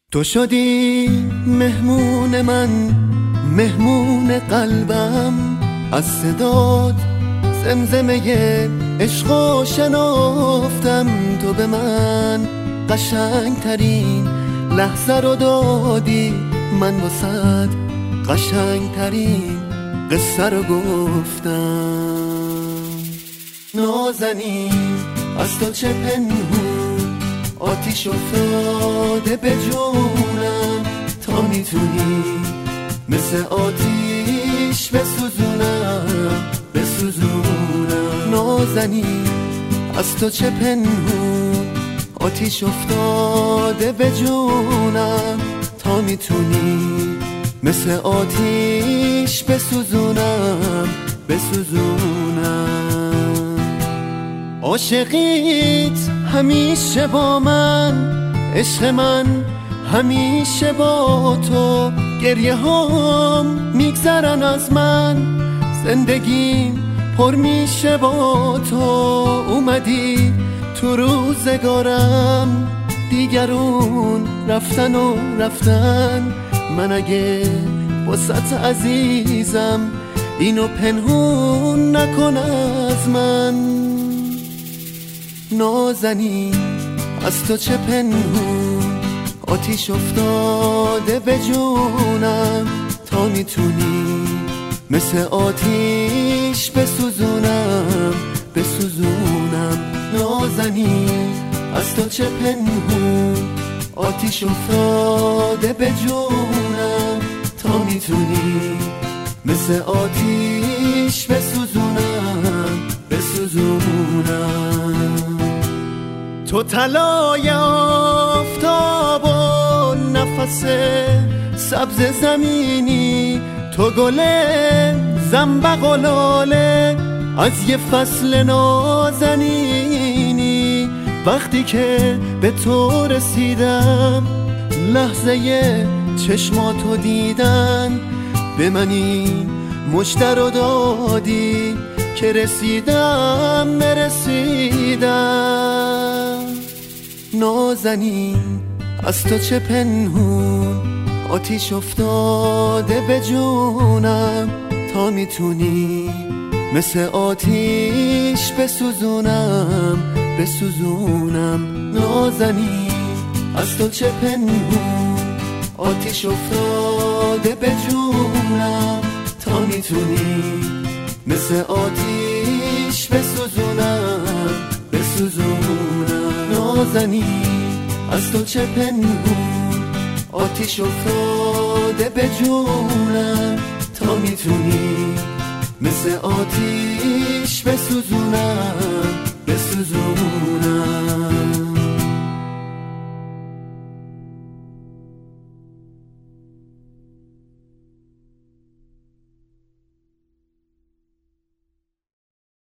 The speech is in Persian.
تو شدی مهمون من، مهمون قلبم. از صدات زمزمه عشقو شنافتم. تو به من قشنگترین لحظه رو دادی، من واسد قشنگترین قصه رو گفتم. نازنین از تو چه پنهون، آتیش افتاده به جونم. تا میتونی مثل آتیش بسوزونم، بسوزونم. نازنین از تو چه پنهون، آتیش افتاده به جونم. تا میتونی مثل آتیش بسوزونم، بسوزونم. عاشقیت همیشه با من، عشق من همیشه با تو. گریه هام میگذرن از من، زندگیم پر میشه با تو. اومدی تو روزگارم، دیگرون رفتن و رفتن. من اگه واسط عزیزم، اینو پنهون نکن از من. نازنین از تو چه پنهون، آتیش افتاده به جونم. تا میتونی مثل آتیش بسوزونم، بسوزونم. نازنین از تو چه پنهون، آتیش افتاده به جونم. تا میتونی مثل آتیش بسوزونم، بسوزونم. تو طلای آفتاب و نفس سبز زمینی، تو گل زنبق و لاله از یه فصل نازنینی. وقتی که به تو رسیدم، لحظه چشماتو دیدن، به من این مژده رو دادی که رسیدم، برسیدم. نازنین از تو چه پنهون، آتیش افتاده به جونم. تا میتونی مثل آتیش بسوزونم، بسوزونم. نازنین از تو چه پنهون، آتیش افتاده به جونم. تا میتونی مثل آتیش بسوزونم، بسوزونم. نازنین از تو چه پنهون، آتیش افتاده به جونم. تا میتونی مثل آتیش